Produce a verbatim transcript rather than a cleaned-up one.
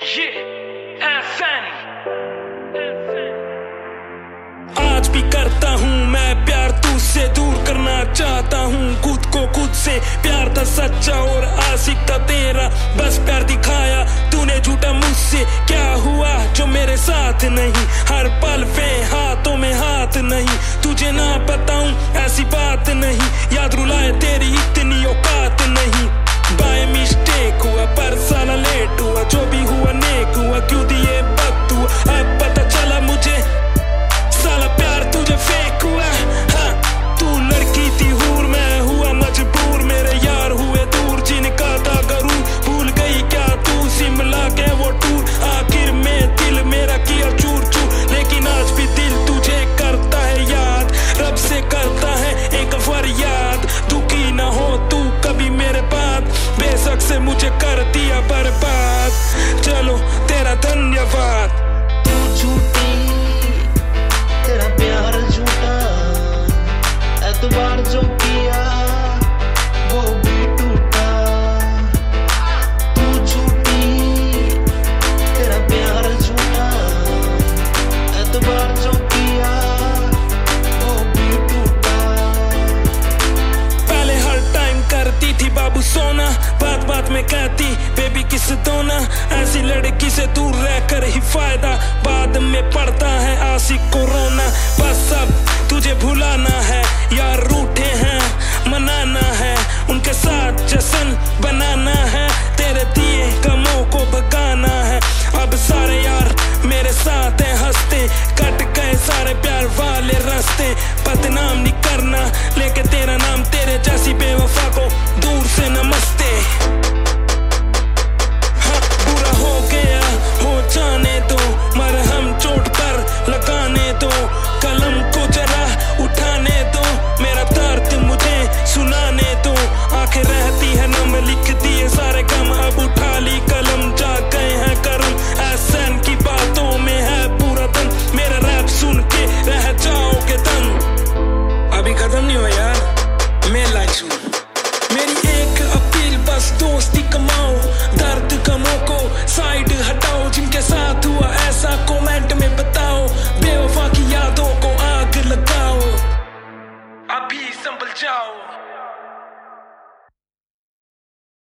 ये एफएन आज भी करता हूँ मैं प्यार, तुझसे दूर करना चाहता हूँ खुद को खुद से। प्यार था सच्चा और आशिक था तेरा, बस प्यार दिखाया तूने झूठा मुझसे। क्या हुआ जो मेरे साथ नहीं, हर पल पे हाथों में हाथ नहीं। तुझे ना बताऊं ऐसी बात नहीं, याद रुलाए तेरी इतनी औकात नहीं। बाय मिस्टेक हुआ पर साला लेट हुआ, जो भी हुआ नेक हुआ, क्यों दिए वक्त हुआ। अब पता चला मुझे साला प्यार तुझे फेक हुआ। हाँ, तू लड़की थी हूर, मैं हुआ मजबूर। मेरे यार हुए दूर जिनका था गरूर, भूल गई क्या तू शिमला के वो टूर। आखिर में दिल मेरा किया चूर चूर, लेकिन आज भी दिल तुझे करता है याद। रब से करता है एक फरियाद, दुखी ना हो तू कभी मेरे बाद। बेशक से मुझे कर दिया बर्बाद, चलो तेरा धन्यवाद। तू झूठी, तेरा प्यार झूठा, एतबार जो किया वो भी टूटा। तू झूठी, तेरा प्यार झूठा, एतबार जो किया वो भी टूटा। पहले हर टाइम करती थी बाबू सोना, बात बात में कहती बेबी किस दोना। ऐसी लड़की से दूर रहकर ही फायदा, बाद में पड़ता है आशिक को रोना। बस अब तुझे भुलाना है, यार रूठे हैं मनाना है, उनके साथ जश्न बनाना